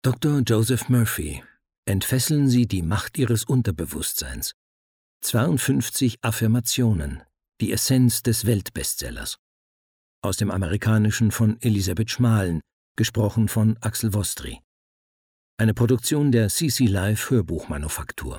Dr. Joseph Murphy. Entfesseln Sie die Macht Ihres Unterbewusstseins. 52 Affirmationen. Die Essenz des Weltbestsellers. Aus dem Amerikanischen von Elisabeth Schmalen, gesprochen von Axel Vostry. Eine Produktion der CC Live Hörbuchmanufaktur.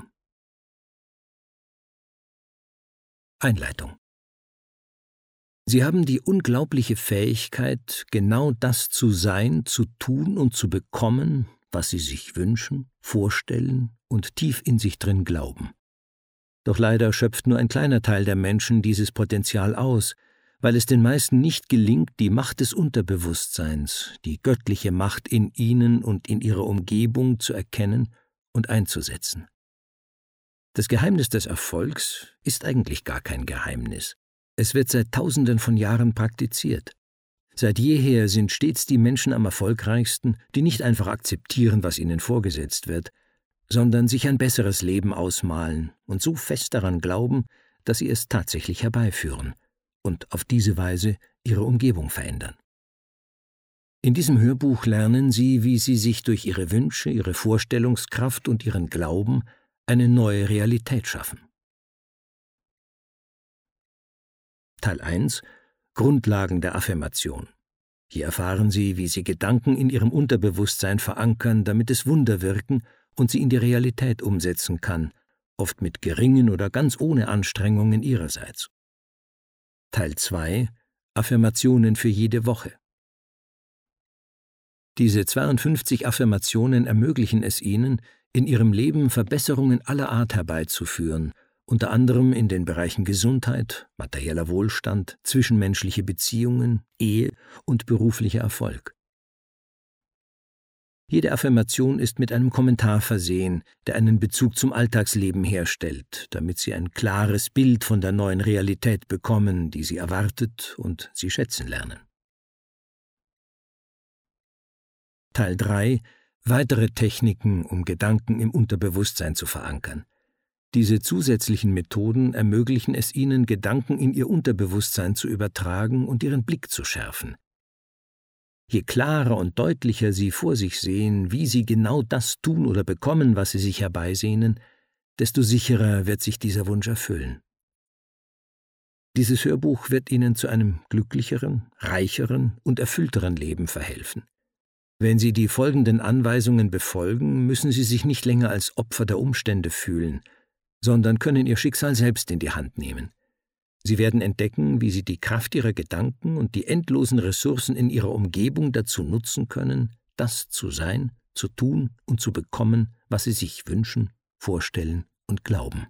Einleitung. Sie haben die unglaubliche Fähigkeit, genau das zu sein, zu tun und zu bekommen, was Sie sich wünschen, vorstellen und tief in sich drin glauben. Doch leider schöpft nur ein kleiner Teil der Menschen dieses Potenzial aus, weil es den meisten nicht gelingt, die Macht des Unterbewusstseins, die göttliche Macht in ihnen und in ihrer Umgebung zu erkennen und einzusetzen. Das Geheimnis des Erfolgs ist eigentlich gar kein Geheimnis. Es wird seit Tausenden von Jahren praktiziert. Seit jeher sind stets die Menschen am erfolgreichsten, die nicht einfach akzeptieren, was ihnen vorgesetzt wird, sondern sich ein besseres Leben ausmalen und so fest daran glauben, dass sie es tatsächlich herbeiführen und auf diese Weise ihre Umgebung verändern. In diesem Hörbuch lernen Sie, wie Sie sich durch Ihre Wünsche, Ihre Vorstellungskraft und Ihren Glauben eine neue Realität schaffen. Teil 1 – Grundlagen der Affirmation. Hier erfahren Sie, wie Sie Gedanken in Ihrem Unterbewusstsein verankern, damit es Wunder wirken und sie in die Realität umsetzen kann, oft mit geringen oder ganz ohne Anstrengungen Ihrerseits. Teil 2 – Affirmationen für jede Woche. Diese 52 Affirmationen ermöglichen es Ihnen, in Ihrem Leben Verbesserungen aller Art herbeizuführen, unter anderem in den Bereichen Gesundheit, materieller Wohlstand, zwischenmenschliche Beziehungen, Ehe und beruflicher Erfolg. Jede Affirmation ist mit einem Kommentar versehen, der einen Bezug zum Alltagsleben herstellt, damit Sie ein klares Bild von der neuen Realität bekommen, die Sie erwartet und Sie schätzen lernen. Teil 3 – Weitere Techniken, um Gedanken im Unterbewusstsein zu verankern. Diese zusätzlichen Methoden ermöglichen es Ihnen, Gedanken in Ihr Unterbewusstsein zu übertragen und Ihren Blick zu schärfen. Je klarer und deutlicher Sie vor sich sehen, wie Sie genau das tun oder bekommen, was Sie sich herbeisehnen, desto sicherer wird sich dieser Wunsch erfüllen. Dieses Hörbuch wird Ihnen zu einem glücklicheren, reicheren und erfüllteren Leben verhelfen. Wenn Sie die folgenden Anweisungen befolgen, müssen Sie sich nicht länger als Opfer der Umstände fühlen, sondern können Ihr Schicksal selbst in die Hand nehmen. Sie werden entdecken, wie Sie die Kraft Ihrer Gedanken und die endlosen Ressourcen in Ihrer Umgebung dazu nutzen können, das zu sein, zu tun und zu bekommen, was Sie sich wünschen, vorstellen und glauben.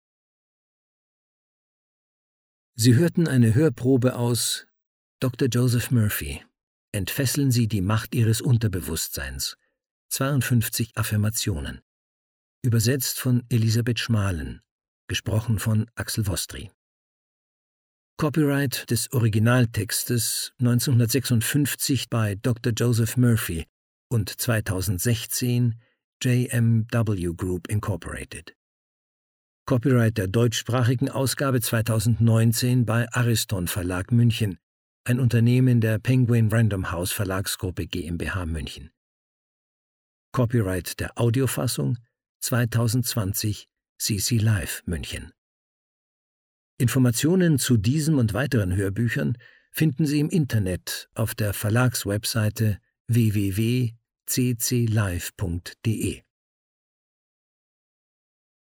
Sie hörten eine Hörprobe aus Dr. Joseph Murphy. Entfesseln Sie die Macht Ihres Unterbewusstseins. 52 Affirmationen. Übersetzt von Elisabeth Schmalen. Gesprochen von Axel Vostry. Copyright des Originaltextes 1956 bei Dr. Joseph Murphy und 2016 JMW Group Incorporated. Copyright der deutschsprachigen Ausgabe 2019 bei Ariston Verlag München, ein Unternehmen der Penguin Random House Verlagsgruppe GmbH München. Copyright der Audiofassung 2020 CC Live München. Informationen zu diesem und weiteren Hörbüchern finden Sie im Internet auf der Verlagswebseite www.cclive.de.